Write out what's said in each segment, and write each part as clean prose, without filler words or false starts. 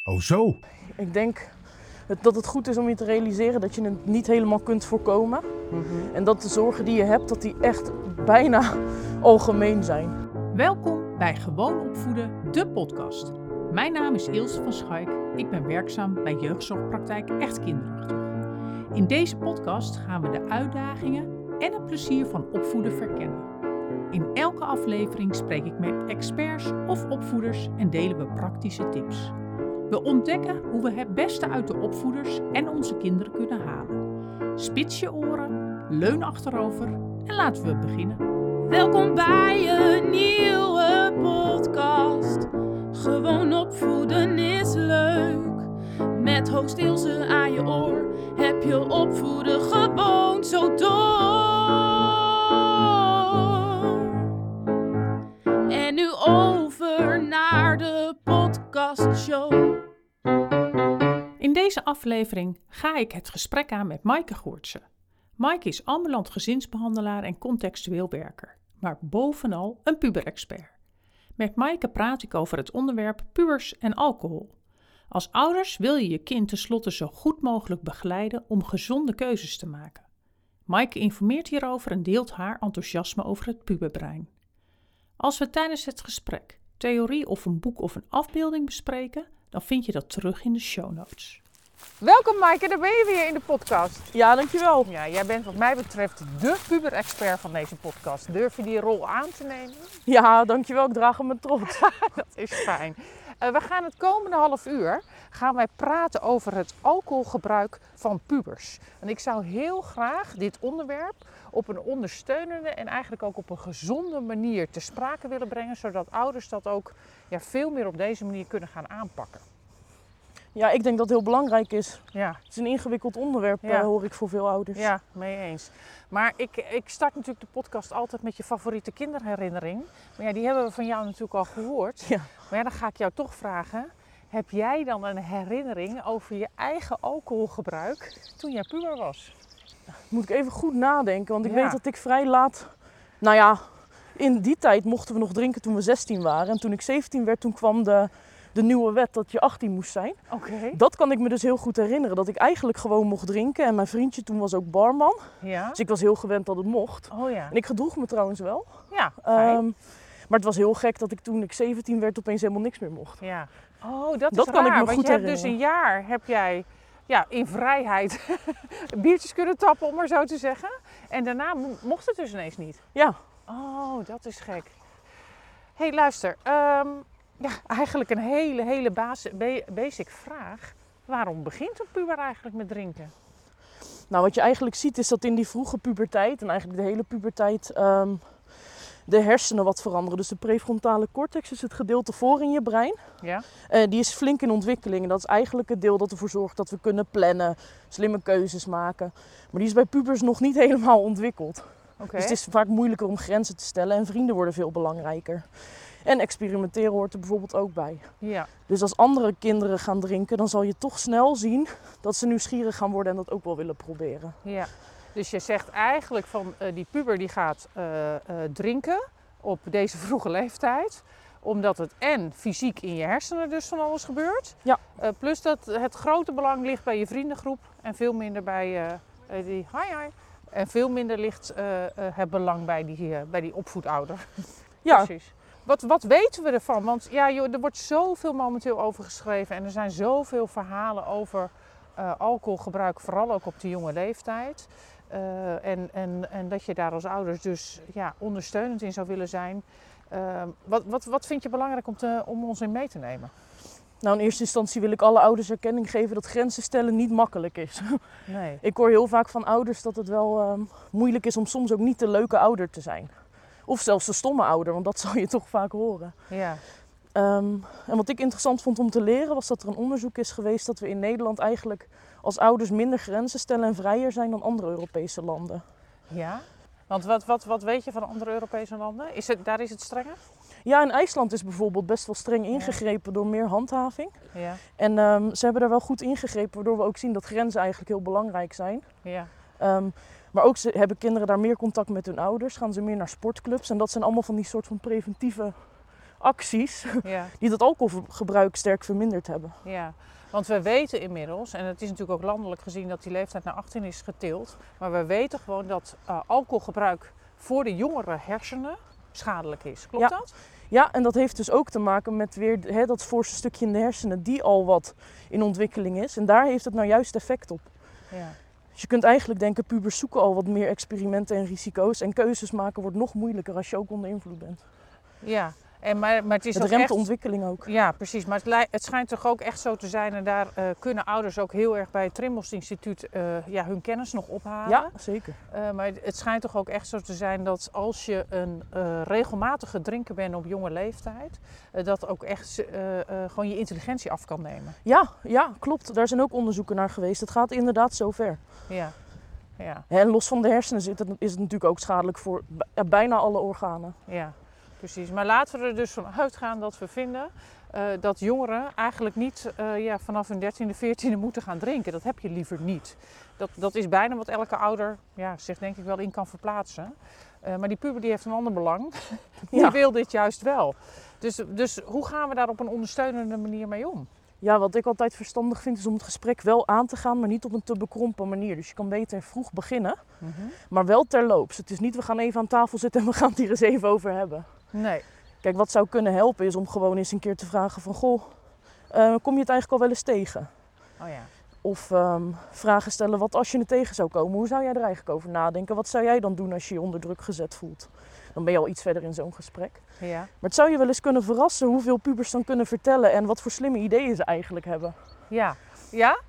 Oh zo? Ik denk dat het goed is om je te realiseren dat je het niet helemaal kunt voorkomen. En dat de zorgen die je hebt, dat die echt bijna algemeen zijn. Welkom bij Gewoon Opvoeden, de podcast. Mijn naam is Ilse van Schaik. Ik ben werkzaam bij jeugdzorgpraktijk Echt Kinderachtig. In deze podcast gaan we de uitdagingen en het plezier van opvoeden verkennen. In elke aflevering spreek ik met experts of opvoeders en delen we praktische tips. We ontdekken hoe we het beste uit de opvoeders en onze kinderen kunnen halen. Spits je oren, leun achterover en laten we beginnen. Welkom bij een nieuwe podcast. Gewoon opvoeden is leuk. Met host Ilse aan je oor heb je opvoeden gewoon zo door. En nu over naar de podcastshow. In deze aflevering ga ik het gesprek aan met Maaike Goortse. Maaike is ambulant gezinsbehandelaar en contextueel werker, maar bovenal een puberexpert. Met Maaike praat ik over het onderwerp pubers en alcohol. Als ouders wil je je kind tenslotte zo goed mogelijk begeleiden om gezonde keuzes te maken. Maaike informeert hierover en deelt haar enthousiasme over het puberbrein. Als we tijdens het gesprek theorie of een boek of een afbeelding bespreken, dan vind je dat terug in de show notes. Welkom Maaike, daar ben je weer in de podcast. Ja, dankjewel. Ja, jij bent wat mij betreft de puber-expert van deze podcast. Durf je die rol aan te nemen? Ja, dankjewel. Ik draag hem met trots. Dat is fijn. We gaan het komende half uur praten over het alcoholgebruik van pubers. En ik zou heel graag dit onderwerp op een ondersteunende en eigenlijk ook op een gezonde manier ter sprake willen brengen. Zodat ouders dat ook veel meer op deze manier kunnen gaan aanpakken. Ja, ik denk dat het heel belangrijk is. Ja. Het is een ingewikkeld onderwerp, hoor ik voor veel ouders. Ja, mee eens. Maar ik start natuurlijk de podcast altijd met je favoriete kinderherinnering. Maar ja, die hebben we van jou natuurlijk al gehoord. Ja. Maar ja, dan ga ik jou toch vragen. Heb jij dan een herinnering over je eigen alcoholgebruik toen jij puber was? Moet ik even goed nadenken, want ik Ja. weet dat ik vrij laat... Nou ja, in die tijd mochten we nog drinken toen we 16 waren. En toen ik 17 werd, toen kwam de nieuwe wet dat je 18 moest zijn. Oké. Dat kan ik me dus heel goed herinneren, dat ik eigenlijk gewoon mocht drinken. En mijn vriendje toen was ook barman. Ja. Dus ik was heel gewend dat het mocht. Oh ja. En ik gedroeg me trouwens wel. Ja, fijn. Maar het was heel gek dat ik toen ik 17 werd opeens helemaal niks meer mocht. Ja. Oh, dat is Dat kan raar, ik me want goed je hebt dus herinneren. een jaar heb jij in vrijheid biertjes kunnen tappen, om maar zo te zeggen. En daarna mocht het dus ineens niet. Ja. Oh, dat is gek. Hey, luister. Eigenlijk een hele basic vraag. Waarom begint een puber eigenlijk met drinken? Nou, wat je eigenlijk ziet is dat in die vroege puberteit en eigenlijk de hele puberteit de hersenen wat veranderen. Dus de prefrontale cortex is het gedeelte voor in je brein. Ja? Die is flink in ontwikkeling en dat is eigenlijk het deel dat ervoor zorgt dat we kunnen plannen, slimme keuzes maken. Maar die is bij pubers nog niet helemaal ontwikkeld. Oké. Dus het is vaak moeilijker om grenzen te stellen en vrienden worden veel belangrijker. En experimenteren hoort er bijvoorbeeld ook bij. Ja. Dus als andere kinderen gaan drinken, dan zal je toch snel zien dat ze nieuwsgierig gaan worden en dat ook wel willen proberen. Ja. Dus je zegt eigenlijk van die puber die gaat drinken op deze vroege leeftijd. Omdat het en fysiek in je hersenen dus van alles gebeurt. Ja. Plus dat het grote belang ligt bij je vriendengroep en veel minder bij En veel minder ligt het belang bij die opvoedouder. Ja. Precies. Wat weten we ervan? Want ja, joh, er wordt zoveel momenteel over geschreven en er zijn zoveel verhalen over alcoholgebruik, vooral ook op de jonge leeftijd. En dat je daar als ouders dus ondersteunend in zou willen zijn. Wat vind je belangrijk om ons in mee te nemen? Nou, in eerste instantie wil ik alle ouders erkenning geven dat grenzen stellen niet makkelijk is. Nee. Ik hoor heel vaak van ouders dat het wel moeilijk is om soms ook niet de leuke ouder te zijn. Of zelfs de stomme ouder, want dat zal je toch vaak horen. Ja. En wat ik interessant vond om te leren was dat er een onderzoek is geweest dat we in Nederland eigenlijk als ouders minder grenzen stellen en vrijer zijn dan andere Europese landen. Ja? Want wat weet je van andere Europese landen? Daar is het strenger? Ja, in IJsland is bijvoorbeeld best wel streng ingegrepen door meer handhaving. Ja. En ze hebben daar wel goed ingegrepen, waardoor we ook zien dat grenzen eigenlijk heel belangrijk zijn. Ja. Maar ook hebben kinderen daar meer contact met hun ouders, gaan ze meer naar sportclubs. En dat zijn allemaal van die soort van preventieve acties Ja. die dat alcoholgebruik sterk verminderd hebben. Ja, want we weten inmiddels, en het is natuurlijk ook landelijk gezien dat die leeftijd naar 18 is getild, maar we weten gewoon dat alcoholgebruik voor de jongere hersenen schadelijk is. Klopt Ja. dat? Ja, en dat heeft dus ook te maken met weer dat voorste stukje in de hersenen die al wat in ontwikkeling is. En daar heeft het nou juist effect op. Ja. Dus je kunt eigenlijk denken, pubers zoeken al wat meer experimenten en risico's. En keuzes maken wordt nog moeilijker als je ook onder invloed bent. Ja, maar het is Het ook remt echt... de ontwikkeling ook. Ja, precies. Maar het schijnt toch ook echt zo te zijn, en daar kunnen ouders ook heel erg bij het Trimbos Instituut hun kennis nog ophalen. Ja, zeker. Maar het schijnt toch ook echt zo te zijn dat als je een regelmatige drinker bent op jonge leeftijd, dat ook echt gewoon je intelligentie af kan nemen. Ja, klopt. Daar zijn ook onderzoeken naar geweest. Het gaat inderdaad zo ver. Ja, ja, En los van de hersenen is het natuurlijk ook schadelijk voor bijna alle organen. ja, precies. Maar laten we er dus van uitgaan dat we vinden dat jongeren eigenlijk niet vanaf hun 13e, 14e moeten gaan drinken. Dat heb je liever niet. Dat is bijna wat elke ouder zich denk ik wel in kan verplaatsen. Maar die puber die heeft een ander belang. Die wil dit juist wel. Dus hoe gaan we daar op een ondersteunende manier mee om? Ja, wat ik altijd verstandig vind is om het gesprek wel aan te gaan, maar niet op een te bekrompen manier. Dus je kan beter vroeg beginnen, maar wel terloops. Het is niet, we gaan even aan tafel zitten en we gaan het hier eens even over hebben. Nee. Kijk, wat zou kunnen helpen is om gewoon eens een keer te vragen van, goh, kom je het eigenlijk al wel eens tegen? Oh ja. Of vragen stellen, wat als je het tegen zou komen? Hoe zou jij er eigenlijk over nadenken? Wat zou jij dan doen als je je onder druk gezet voelt? Dan ben je al iets verder in zo'n gesprek. Ja. Maar het zou je wel eens kunnen verrassen hoeveel pubers dan kunnen vertellen en wat voor slimme ideeën ze eigenlijk hebben. Ja. Ja?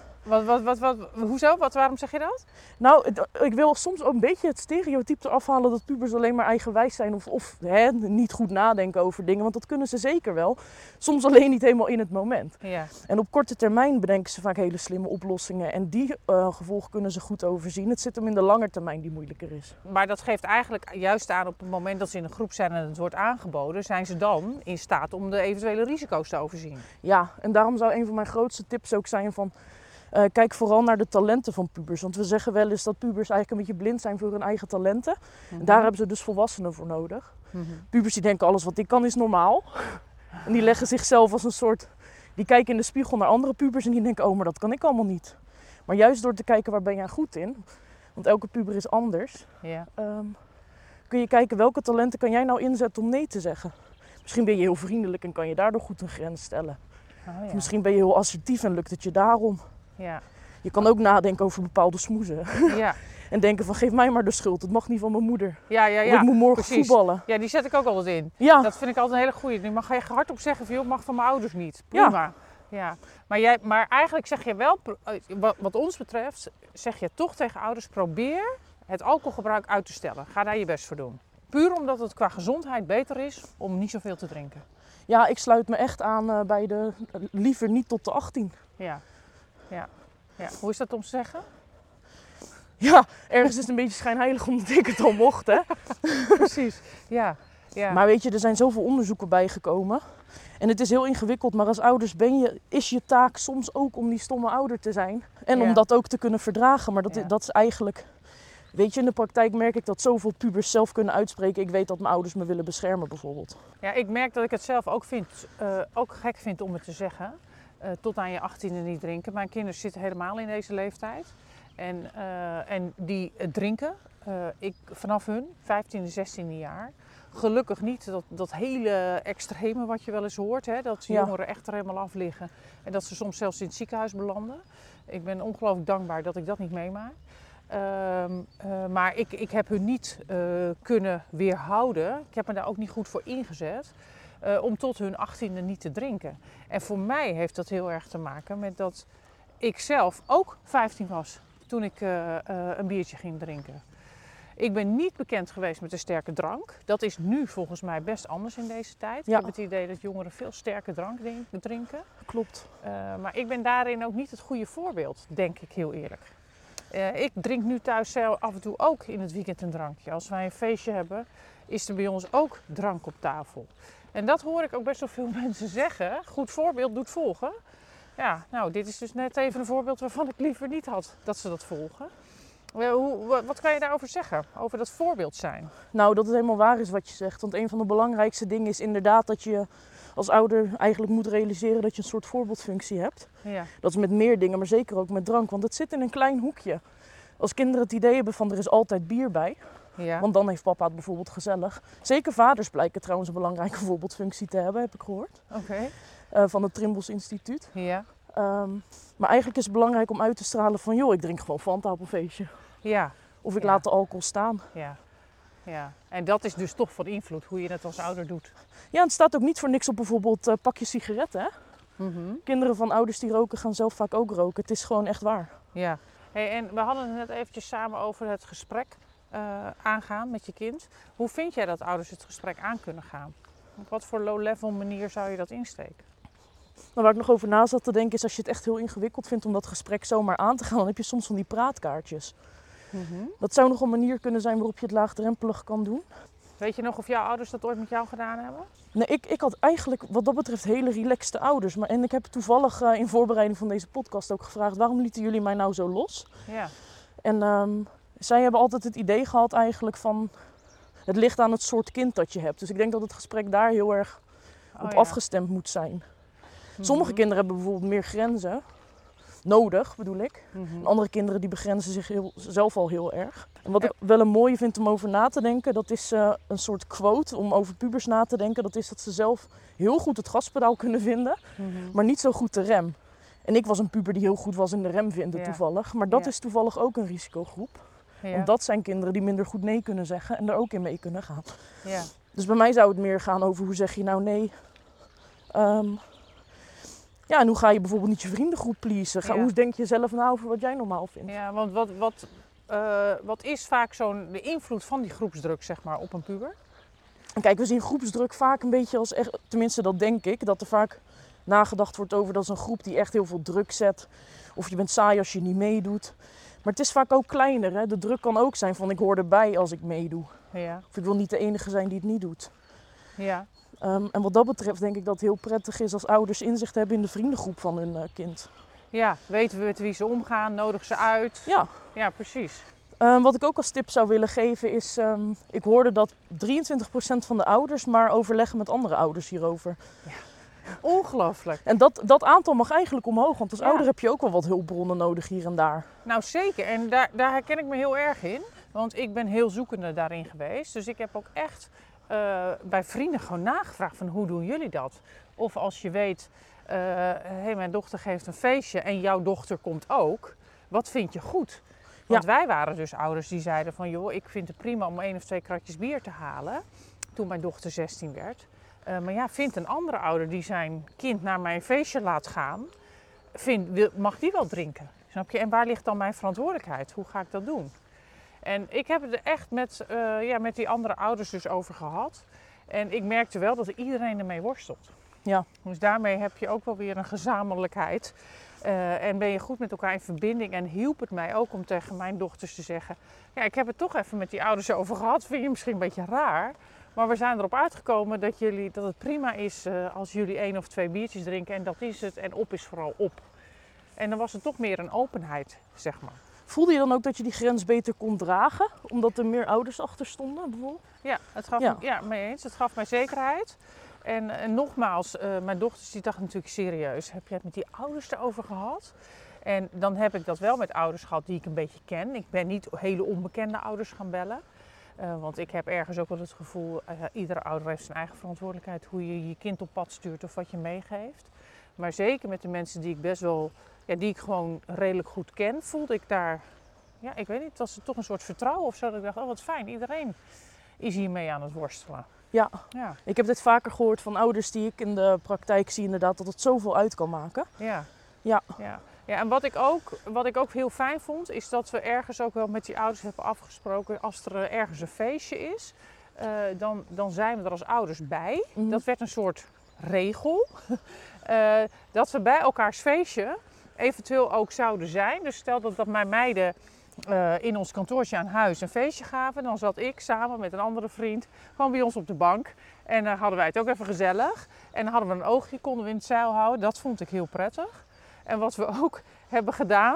Hoezo? Waarom zeg je dat? Nou, ik wil soms ook een beetje het stereotype eraf halen dat pubers alleen maar eigenwijs zijn of niet goed nadenken over dingen. Want dat kunnen ze zeker wel. Soms alleen niet helemaal in het moment. Ja. En op korte termijn bedenken ze vaak hele slimme oplossingen. En die gevolgen kunnen ze goed overzien. Het zit hem in de lange termijn die moeilijker is. Maar dat geeft eigenlijk juist aan op het moment dat ze in een groep zijn en het wordt aangeboden, zijn ze dan in staat om de eventuele risico's te overzien. Ja, en daarom zou een van mijn grootste tips ook zijn van... kijk vooral naar de talenten van pubers. Want we zeggen wel eens dat pubers eigenlijk een beetje blind zijn voor hun eigen talenten. En daar hebben ze dus volwassenen voor nodig. Pubers die denken alles wat ik kan is normaal. En die leggen zichzelf als een soort... Die kijken in de spiegel naar andere pubers en die denken, oh, maar dat kan ik allemaal niet. Maar juist door te kijken, waar ben jij goed in? Want elke puber is anders. Ja. Kun je kijken, welke talenten kan jij nou inzetten om nee te zeggen? Misschien ben je heel vriendelijk en kan je daardoor goed een grens stellen. Oh, ja. Of misschien ben je heel assertief en lukt het je daarom. Ja. Je kan ook nadenken over bepaalde smoezen. Ja. En denken van, geef mij maar de schuld. Het mag niet van mijn moeder. Ja, Of ik moet morgen precies. voetballen. Ja, die zet ik ook altijd in. Ja, Dat vind ik altijd een hele goeie. Die mag je hardop zeggen van, joh, mag van mijn ouders niet. Prima. Ja. Maar eigenlijk zeg je wel, wat ons betreft, zeg je toch tegen ouders, probeer het alcoholgebruik uit te stellen. Ga daar je best voor doen. Puur omdat het qua gezondheid beter is om niet zoveel te drinken. ja, ik sluit me echt aan bij de liever niet tot de 18. Ja. Hoe is dat om te zeggen? Ja, ergens is het een beetje schijnheilig omdat ik het al mocht, hè. Precies. Ja. Maar weet je, er zijn zoveel onderzoeken bijgekomen. En het is heel ingewikkeld, maar als ouders is je taak soms ook om die stomme ouder te zijn. En om dat ook te kunnen verdragen. Maar dat is eigenlijk... Weet je, in de praktijk merk ik dat zoveel pubers zelf kunnen uitspreken. Ik weet dat mijn ouders me willen beschermen bijvoorbeeld. Ja, ik merk dat ik het zelf ook gek vind om het te zeggen. Tot aan je 18e niet drinken. Mijn kinderen zitten helemaal in deze leeftijd. En die drinken, vanaf hun 15e, 16e jaar. Gelukkig niet dat hele extreme wat je wel eens hoort. Hè, dat jongeren echt er helemaal af liggen. En dat ze soms zelfs in het ziekenhuis belanden. Ik ben ongelooflijk dankbaar dat ik dat niet meemaak. Maar ik heb hun niet kunnen weerhouden. Ik heb me daar ook niet goed voor ingezet. Om tot hun 18e niet te drinken. En voor mij heeft dat heel erg te maken met dat ik zelf ook 15 was toen ik een biertje ging drinken. Ik ben niet bekend geweest met een sterke drank. Dat is nu volgens mij best anders in deze tijd. Ja. Ik heb het idee dat jongeren veel sterke drank drinken. Klopt. Maar ik ben daarin ook niet het goede voorbeeld, denk ik heel eerlijk. Ik drink nu thuis af en toe ook in het weekend een drankje. Als wij een feestje hebben, is er bij ons ook drank op tafel. En dat hoor ik ook best wel veel mensen zeggen. Goed voorbeeld doet volgen. Ja, nou, dit is dus net even een voorbeeld waarvan ik liever niet had dat ze dat volgen. Wat kan je daarover zeggen? Over dat voorbeeld zijn? Nou, dat het helemaal waar is wat je zegt. Want een van de belangrijkste dingen is inderdaad dat je als ouder eigenlijk moet realiseren dat je een soort voorbeeldfunctie hebt. Ja. Dat is met meer dingen, maar zeker ook met drank. Want het zit in een klein hoekje. Als kinderen het idee hebben van er is altijd bier bij, Ja. want dan heeft papa het bijvoorbeeld gezellig. Zeker vaders blijken trouwens een belangrijke voorbeeldfunctie te hebben, heb ik gehoord. Oké. Van het Trimbos Instituut. Ja. Maar eigenlijk is het belangrijk om uit te stralen van joh, ik drink gewoon Fanta op een feestje. Ja. Of ik Ja. laat de alcohol staan. Ja. Ja. En dat is dus toch van invloed, hoe je het als ouder doet. Ja, het staat ook niet voor niks op bijvoorbeeld pakjes sigaretten. Hè? Mhm. Kinderen van ouders die roken gaan zelf vaak ook roken. Het is gewoon echt waar. Ja. Hey, en we hadden het net eventjes samen over het gesprek aangaan met je kind. Hoe vind jij dat ouders het gesprek aan kunnen gaan? Op wat voor low-level manier zou je dat insteken? Maar waar ik nog over na zat te denken is als je het echt heel ingewikkeld vindt om dat gesprek zomaar aan te gaan, dan heb je soms van die praatkaartjes. Dat zou nog een manier kunnen zijn waarop je het laagdrempelig kan doen. Weet je nog of jouw ouders dat ooit met jou gedaan hebben? Nee, ik had eigenlijk wat dat betreft hele relaxte ouders. En ik heb toevallig in voorbereiding van deze podcast ook gevraagd, waarom lieten jullie mij nou zo los? Ja. En zij hebben altijd het idee gehad eigenlijk van, het ligt aan het soort kind dat je hebt. Dus ik denk dat het gesprek daar heel erg op afgestemd moet zijn. Sommige kinderen hebben bijvoorbeeld meer grenzen nodig, bedoel ik. En andere kinderen die begrenzen zich zelf al heel erg. En wat ik wel een mooie vind om over na te denken, dat is een soort quote om over pubers na te denken. Dat is dat ze zelf heel goed het gaspedaal kunnen vinden, maar niet zo goed de rem. En ik was een puber die heel goed was in de rem vinden toevallig. Maar dat is toevallig ook een risicogroep. Ja. Want dat zijn kinderen die minder goed nee kunnen zeggen en er ook in mee kunnen gaan. Ja. Dus bij mij zou het meer gaan over hoe zeg je nou nee. Ja, en hoe ga je bijvoorbeeld niet je vriendengroep pleasen? Hoe denk je zelf na over wat jij normaal vindt? Ja, want wat is vaak de invloed van die groepsdruk zeg maar, op een puber? En kijk, we zien groepsdruk vaak een beetje als echt, tenminste dat denk ik, dat er vaak nagedacht wordt over dat is een groep die echt heel veel druk zet. Of je bent saai als je niet meedoet. Maar het is vaak ook kleiner. Hè? De druk kan ook zijn van ik hoor erbij als ik meedoe. Ja. Of ik wil niet de enige zijn die het niet doet. Ja. En wat dat betreft denk ik dat het heel prettig is als ouders inzicht hebben in de vriendengroep van hun kind. Ja, weten we met wie ze omgaan, nodig ze uit. Ja. Ja, precies. Wat ik ook als tip zou willen geven is, ik hoorde dat 23% van de ouders maar overleggen met andere ouders hierover. Ja. Ongelooflijk. En dat aantal mag eigenlijk omhoog, want als ouder heb je ook wel wat hulpbronnen nodig hier en daar. Nou zeker, en daar herken ik me heel erg in, want ik ben heel zoekende daarin geweest. Dus ik heb ook echt bij vrienden gewoon nagevraagd van hoe doen jullie dat? Of als je weet, hey, mijn dochter geeft een feestje en jouw dochter komt ook, wat vind je goed? Want wij waren dus ouders die zeiden van joh, ik vind het prima om 1 of 2 kratjes bier te halen toen mijn dochter 16 werd. Maar ja, vindt een andere ouder die zijn kind naar mijn feestje laat gaan, mag die wel drinken? Snap je? En waar ligt dan mijn verantwoordelijkheid? Hoe ga ik dat doen? En ik heb het er echt met die andere ouders dus over gehad. En ik merkte wel dat iedereen ermee worstelt. Ja. Dus daarmee heb je ook wel weer een gezamenlijkheid. En ben je goed met elkaar in verbinding. En hielp het mij ook om tegen mijn dochters te zeggen, ja, ik heb het toch even met die ouders over gehad. Vind je misschien een beetje raar. Maar we zijn erop uitgekomen dat het prima is als jullie 1 of 2 biertjes drinken. En dat is het. En op is vooral op. En dan was het toch meer een openheid, zeg maar. Voelde je dan ook dat je die grens beter kon dragen? Omdat er meer ouders achter stonden bijvoorbeeld? Ja, mee eens. Het gaf mij zekerheid. En nogmaals, mijn dochters die dachten natuurlijk serieus. Heb jij het met die ouders erover gehad? En dan heb ik dat wel met ouders gehad die ik een beetje ken. Ik ben niet hele onbekende ouders gaan bellen. Want ik heb ergens ook wel het gevoel, iedere ouder heeft zijn eigen verantwoordelijkheid hoe je je kind op pad stuurt of wat je meegeeft. Maar zeker met de mensen die ik best wel, die ik gewoon redelijk goed ken, voelde ik daar, ik weet niet, het was toch een soort vertrouwen of zo. Dat ik dacht, oh wat fijn, iedereen is hiermee aan het worstelen. Ja, ik heb dit vaker gehoord van ouders die ik in de praktijk zie inderdaad, dat het zoveel uit kan maken. Ja, en wat ik ook heel fijn vond, is dat we ergens ook wel met die ouders hebben afgesproken, als er ergens een feestje is, dan zijn we er als ouders bij. Mm-hmm. Dat werd een soort regel, dat we bij elkaars feestje eventueel ook zouden zijn. Dus stel dat mijn meiden in ons kantoortje aan huis een feestje gaven, dan zat ik samen met een andere vriend gewoon bij ons op de bank. En dan hadden wij het ook even gezellig. En dan hadden we een oogje, konden we in het zeil houden. Dat vond ik heel prettig. En wat we ook hebben gedaan,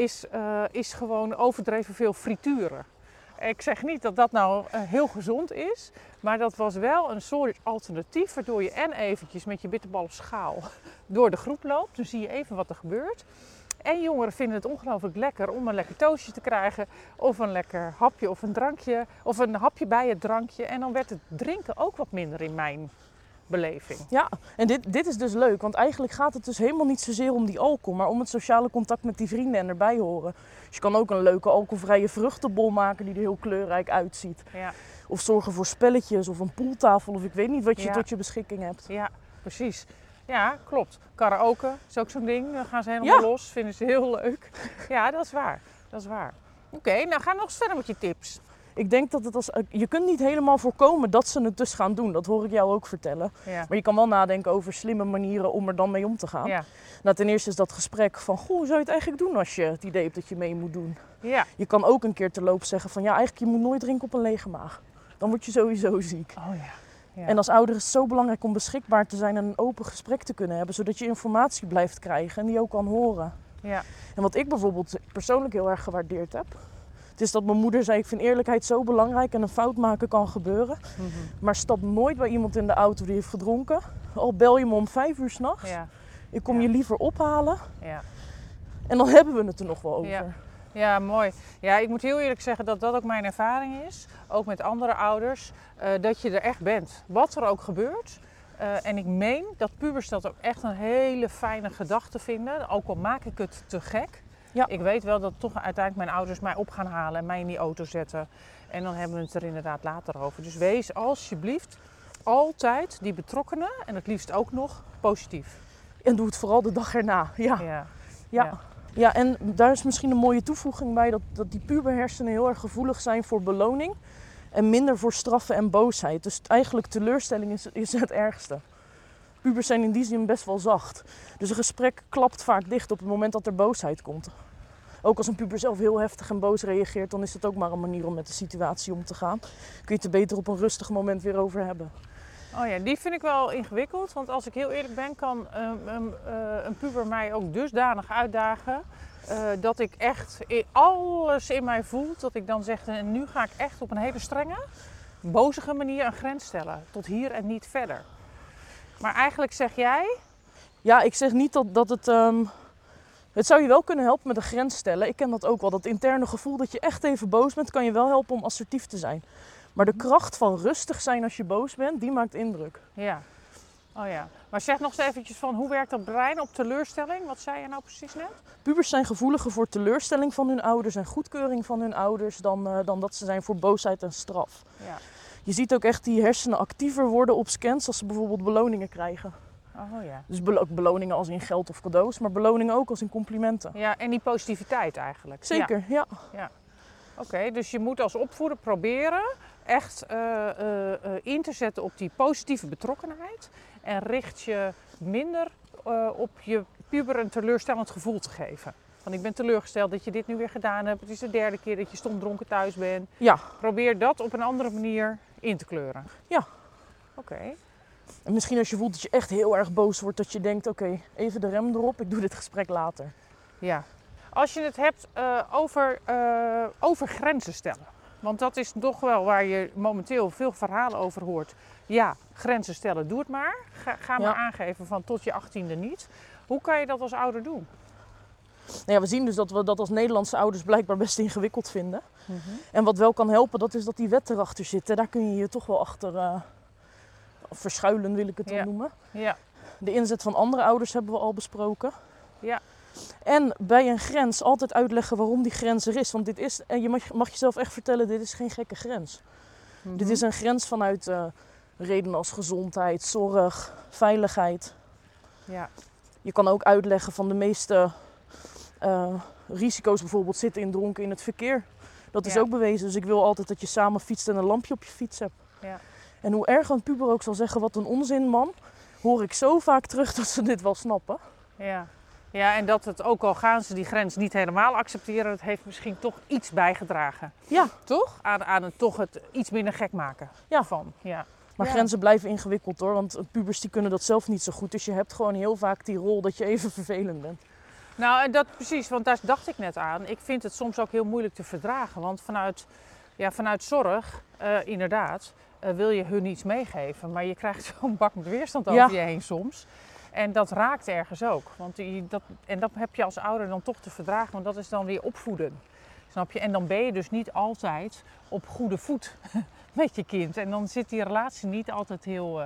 is gewoon overdreven veel frituren. Ik zeg niet dat dat nou heel gezond is, maar dat was wel een soort alternatief waardoor je en eventjes met je bitterbal op schaal door de groep loopt. Dan zie je even wat er gebeurt. En jongeren vinden het ongelooflijk lekker om een lekker toastje te krijgen of een lekker hapje of een drankje of een hapje bij het drankje. En dan werd het drinken ook wat minder in mijn beleving. Ja, en dit is dus leuk, want eigenlijk gaat het dus helemaal niet zozeer om die alcohol, maar om het sociale contact met die vrienden en erbij horen. Dus je kan ook een leuke alcoholvrije vruchtenbol maken die er heel kleurrijk uitziet. Ja. Of zorgen voor spelletjes of een pooltafel of ik weet niet wat je tot je beschikking hebt. Ja, precies. Ja, klopt. Karaoke is ook zo'n ding. Dan gaan ze helemaal los. Vinden ze heel leuk. Ja, dat is waar. Dat is waar. Oké, nou ga nog eens verder met je tips. Ik denk dat je kunt niet helemaal voorkomen dat ze het dus gaan doen. Dat hoor ik jou ook vertellen. Ja. Maar je kan wel nadenken over slimme manieren om er dan mee om te gaan. Ja. Nou, ten eerste is dat gesprek van, goh, hoe zou je het eigenlijk doen als je het idee hebt dat je mee moet doen? Ja. Je kan ook een keer terloops zeggen van, ja, eigenlijk je moet nooit drinken op een lege maag. Dan word je sowieso ziek. Oh ja. Ja. En als ouder is het zo belangrijk om beschikbaar te zijn en een open gesprek te kunnen hebben, zodat je informatie blijft krijgen en die ook kan horen. Ja. En wat ik bijvoorbeeld persoonlijk heel erg gewaardeerd heb, het is dat mijn moeder zei, ik vind eerlijkheid zo belangrijk en een fout maken kan gebeuren. Mm-hmm. Maar stap nooit bij iemand in de auto die heeft gedronken. Al bel je me om 5 uur 's nachts. Ja. Ik kom je liever ophalen Ja. en dan hebben we het er nog wel over. Ja. Ja, mooi. Ja, ik moet heel eerlijk zeggen dat dat ook mijn ervaring is. Ook met andere ouders. Dat je er echt bent. Wat er ook gebeurt. En ik meen dat pubers dat ook echt een hele fijne gedachte vinden. Ook al maak ik het te gek. Ja. Ik weet wel dat toch uiteindelijk mijn ouders mij op gaan halen en mij in die auto zetten. En dan hebben we het er inderdaad later over. Dus wees alsjeblieft altijd die betrokkenen en het liefst ook nog positief. En doe het vooral de dag erna. Ja. Ja. Ja. Ja, en daar is misschien een mooie toevoeging bij dat die puberhersenen heel erg gevoelig zijn voor beloning en minder voor straffen en boosheid. Dus eigenlijk teleurstelling is het ergste. Pubers zijn in die zin best wel zacht. Dus een gesprek klapt vaak dicht op het moment dat er boosheid komt. Ook als een puber zelf heel heftig en boos reageert, dan is het ook maar een manier om met de situatie om te gaan. Kun je het er beter op een rustig moment weer over hebben. Oh ja, die vind ik wel ingewikkeld. Want als ik heel eerlijk ben, kan een puber mij ook dusdanig uitdagen dat ik echt alles in mij voelt. Dat ik dan zeg, en nu ga ik echt op een hele strenge, bozige manier een grens stellen. Tot hier en niet verder. Maar eigenlijk zeg jij... Ja, ik zeg niet dat het... Het zou je wel kunnen helpen met een grens stellen. Ik ken dat ook wel. Dat interne gevoel dat je echt even boos bent, kan je wel helpen om assertief te zijn. Maar de kracht van rustig zijn als je boos bent, die maakt indruk. Ja. Oh ja. Maar zeg nog eens eventjes van, hoe werkt dat brein op teleurstelling? Wat zei je nou precies net? Pubers zijn gevoeliger voor teleurstelling van hun ouders en goedkeuring van hun ouders dan dat ze zijn voor boosheid en straf. Ja. Je ziet ook echt die hersenen actiever worden op scans als ze bijvoorbeeld beloningen krijgen. Oh ja. Dus ook beloningen als in geld of cadeaus, maar beloningen ook als in complimenten. Ja, en die positiviteit eigenlijk. Zeker, ja. Oké, dus je moet als opvoeder proberen echt in te zetten op die positieve betrokkenheid. En richt je minder op je puber een teleurstellend gevoel te geven. Van ik ben teleurgesteld dat je dit nu weer gedaan hebt. Het is de 3e keer dat je stomdronken thuis bent. Ja. Probeer dat op een andere manier in te kleuren. Ja. Oké. En misschien als je voelt dat je echt heel erg boos wordt, dat je denkt, oké, even de rem erop, ik doe dit gesprek later. Ja. Als je het hebt over grenzen stellen. Want dat is toch wel waar je momenteel veel verhalen over hoort. Ja, grenzen stellen, doe het maar. Ga maar aangeven van tot je 18e niet. Hoe kan je dat als ouder doen? Nou ja, we zien dus dat we dat als Nederlandse ouders blijkbaar best ingewikkeld vinden. Mm-hmm. En wat wel kan helpen, dat is dat die wet erachter zit. Daar kun je je toch wel achter verschuilen, wil ik het wel noemen. Ja. De inzet van andere ouders hebben we al besproken. Ja. En bij een grens altijd uitleggen waarom die grens er is. Want dit is, en je mag jezelf echt vertellen, dit is geen gekke grens. Mm-hmm. Dit is een grens vanuit redenen als gezondheid, zorg, veiligheid. Ja. Je kan ook uitleggen van de meeste risico's bijvoorbeeld zitten in dronken in het verkeer. Dat is ook bewezen. Dus ik wil altijd dat je samen fietst en een lampje op je fiets hebt. Ja. En hoe erg een puber ook zal zeggen, wat een onzin man, hoor ik zo vaak terug dat ze dit wel snappen. Ja. Ja, en dat het ook al gaan ze die grens niet helemaal accepteren, dat heeft misschien toch iets bijgedragen. Ja. Toch? Aan het toch het iets minder gek maken van. Ja. Maar grenzen blijven ingewikkeld hoor, want pubers die kunnen dat zelf niet zo goed. Dus je hebt gewoon heel vaak die rol dat je even vervelend bent. Nou, dat precies, want daar dacht ik net aan. Ik vind het soms ook heel moeilijk te verdragen. Want vanuit zorg, inderdaad, wil je hun iets meegeven. Maar je krijgt zo'n bak met weerstand over je heen soms. En dat raakt ergens ook. Dat heb je als ouder dan toch te verdragen, want dat is dan weer opvoeden. Snap je? En dan ben je dus niet altijd op goede voet met je kind. En dan zit die relatie niet altijd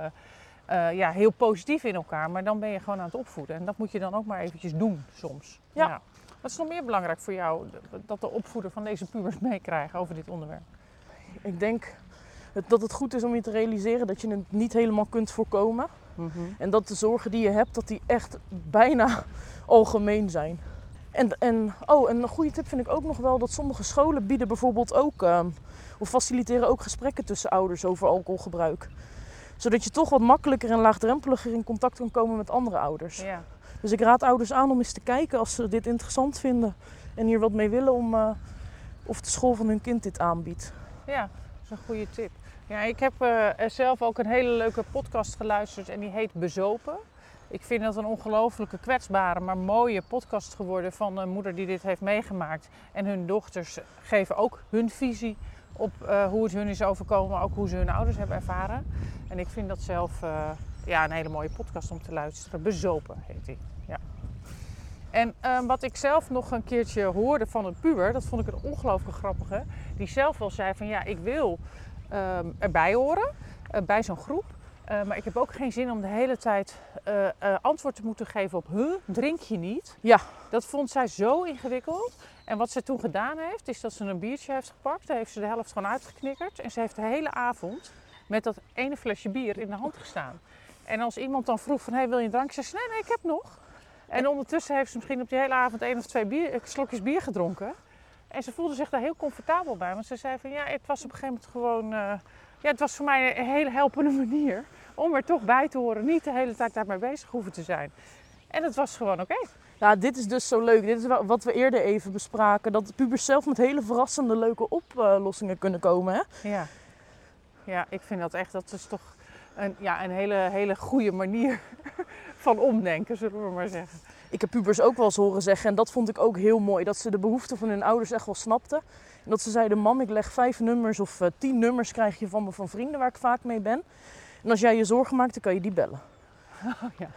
heel positief in elkaar. Maar dan ben je gewoon aan het opvoeden. En dat moet je dan ook maar eventjes doen soms. Ja. Wat is nog meer belangrijk voor jou dat de opvoeder van deze pubers meekrijgen over dit onderwerp? Ik denk dat het goed is om je te realiseren dat je het niet helemaal kunt voorkomen. Mm-hmm. En dat de zorgen die je hebt, dat die echt bijna algemeen zijn. En een goede tip vind ik ook nog wel dat sommige scholen bieden bijvoorbeeld ook, of faciliteren ook gesprekken tussen ouders over alcoholgebruik. Zodat je toch wat makkelijker en laagdrempeliger in contact kan komen met andere ouders. Ja. Dus ik raad ouders aan om eens te kijken als ze dit interessant vinden en hier wat mee willen of de school van hun kind dit aanbiedt. Ja, dat is een goede tip. Ja, ik heb zelf ook een hele leuke podcast geluisterd en die heet Bezopen. Ik vind dat een ongelooflijke kwetsbare, maar mooie podcast geworden van een moeder die dit heeft meegemaakt. En hun dochters geven ook hun visie op hoe het hun is overkomen, maar ook hoe ze hun ouders hebben ervaren. En ik vind dat zelf een hele mooie podcast om te luisteren. Bezopen heet die. Ja. En wat ik zelf nog een keertje hoorde van een puber, dat vond ik een ongelooflijk grappige. Die zelf wel zei van ik wil erbij horen, bij zo'n groep. Maar ik heb ook geen zin om de hele tijd antwoord te moeten geven op drink je niet? Ja. Dat vond zij zo ingewikkeld. En wat ze toen gedaan heeft, is dat ze een biertje heeft gepakt. Daar heeft ze de helft gewoon uitgeknikkerd. En ze heeft de hele avond met dat ene flesje bier in de hand gestaan. En als iemand dan vroeg van, wil je een drankje? Zei ze, nee, ik heb nog. En ondertussen heeft ze misschien op die hele avond 1 of 2 slokjes bier gedronken. En ze voelde zich daar heel comfortabel bij. Want ze zei van, het was op een gegeven moment gewoon... het was voor mij een hele helpende manier om er toch bij te horen. Niet de hele tijd daarmee bezig hoeven te zijn. En het was gewoon oké. Ja, dit is dus zo leuk. Dit is wat we eerder even bespraken. Dat de pubers zelf met hele verrassende, leuke oplossingen kunnen komen. Hè? Ja, ik vind dat echt, dat is toch een hele goede manier van omdenken, zullen we maar zeggen. Ik heb pubers ook wel eens horen zeggen, en dat vond ik ook heel mooi, dat ze de behoeften van hun ouders echt wel snapten. En dat ze zeiden, mam, ik leg 5 nummers of 10 nummers krijg je van me van vrienden waar ik vaak mee ben. En als jij je zorgen maakt, dan kan je die bellen. Oh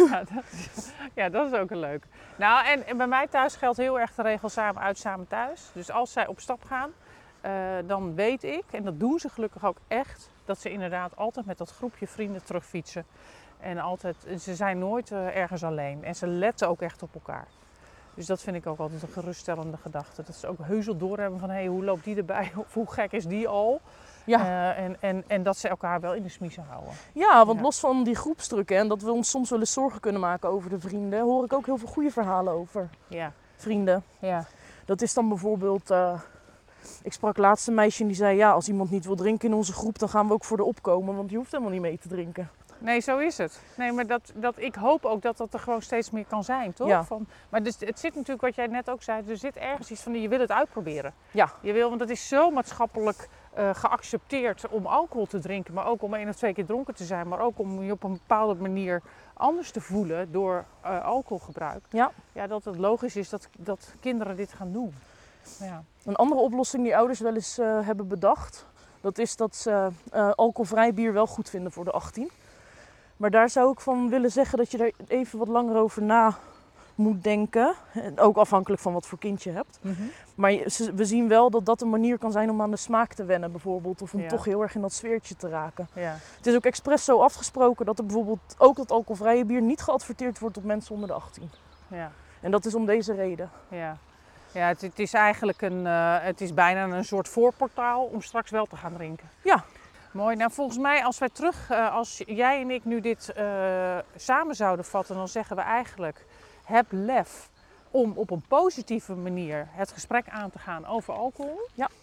ja, dat is ook een leuk. Nou, en bij mij thuis geldt heel erg de regel samen uit, samen thuis. Dus als zij op stap gaan, dan weet ik, en dat doen ze gelukkig ook echt, dat ze inderdaad altijd met dat groepje vrienden terugfietsen. En ze zijn nooit ergens alleen. En ze letten ook echt op elkaar. Dus dat vind ik ook altijd een geruststellende gedachte. Dat ze ook heus wel doorhebben van, hoe loopt die erbij? Of hoe gek is die al? Ja. En dat ze elkaar wel in de smiezen houden. Ja, want los van die groepsdrukken en dat we ons soms wel eens zorgen kunnen maken over de vrienden, hoor ik ook heel veel goede verhalen over vrienden. Ja. Dat is dan bijvoorbeeld, ik sprak laatst een meisje en die zei, als iemand niet wil drinken in onze groep, dan gaan we ook voor de opkomen, want je hoeft helemaal niet mee te drinken. Nee, zo is het. Nee, maar ik hoop ook dat er gewoon steeds meer kan zijn, toch? Ja. Maar dus, het zit natuurlijk, wat jij net ook zei, er zit ergens iets van, je wil het uitproberen. Ja. Want het is zo maatschappelijk geaccepteerd om alcohol te drinken, maar ook om 1 of 2 keer dronken te zijn, maar ook om je op een bepaalde manier anders te voelen door alcoholgebruik. Ja, dat het logisch is dat kinderen dit gaan doen. Ja. Een andere oplossing die ouders wel eens hebben bedacht, dat is dat ze alcoholvrij bier wel goed vinden voor de 18. Maar daar zou ik van willen zeggen dat je er even wat langer over na moet denken. En ook afhankelijk van wat voor kind je hebt. Mm-hmm. Maar we zien wel dat dat een manier kan zijn om aan de smaak te wennen bijvoorbeeld. Of om toch heel erg in dat sfeertje te raken. Ja. Het is ook expres zo afgesproken dat er bijvoorbeeld ook dat alcoholvrije bier niet geadverteerd wordt op mensen onder de 18. Ja. En dat is om deze reden. Ja. Ja, het is eigenlijk het is bijna een soort voorportaal om straks wel te gaan drinken. Ja. Mooi. Nou, volgens mij als jij en ik nu dit samen zouden vatten, dan zeggen we eigenlijk, heb lef om op een positieve manier het gesprek aan te gaan over alcohol.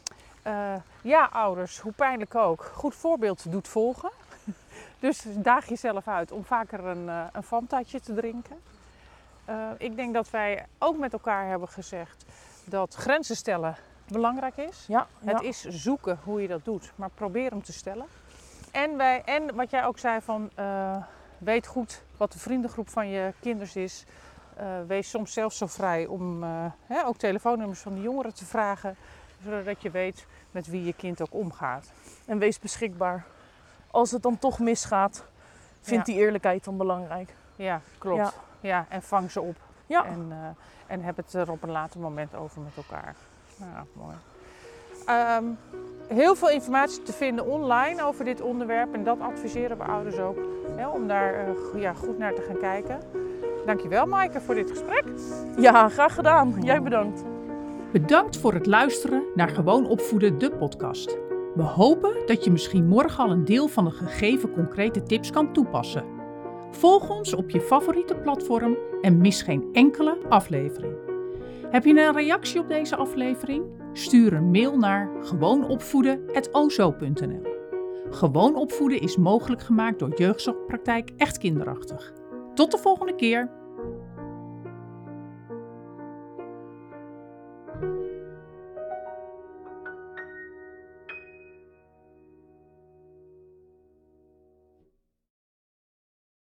Ja. Ouders, hoe pijnlijk ook, goed voorbeeld doet volgen. Dus daag jezelf uit om vaker een Fantaatje te drinken. Ik denk dat wij ook met elkaar hebben gezegd dat grenzen stellen belangrijk is. Ja. Het is zoeken hoe je dat doet, maar probeer hem te stellen. En wat jij ook zei van, weet goed wat de vriendengroep van je kinders is. Wees soms zelfs zo vrij om ook telefoonnummers van de jongeren te vragen, zodat je weet met wie je kind ook omgaat. En wees beschikbaar. Als het dan toch misgaat, vind die eerlijkheid dan belangrijk. Ja, klopt. Ja, en vang ze op. Ja. En heb het er op een later moment over met elkaar. Nou, mooi. Heel veel informatie te vinden online over dit onderwerp. En dat adviseren we ouders ook. Om daar goed naar te gaan kijken. Dankjewel Maaike voor dit gesprek. Ja, graag gedaan. Jij bedankt. Bedankt voor het luisteren naar Gewoon Opvoeden, de podcast. We hopen dat je misschien morgen al een deel van de gegeven concrete tips kan toepassen. Volg ons op je favoriete platform en mis geen enkele aflevering. Heb je een reactie op deze aflevering? Stuur een mail naar gewoonopvoeden@ozo.nl. Gewoon Opvoeden is mogelijk gemaakt door Jeugdzorgpraktijk Echt Kinderachtig. Tot de volgende keer!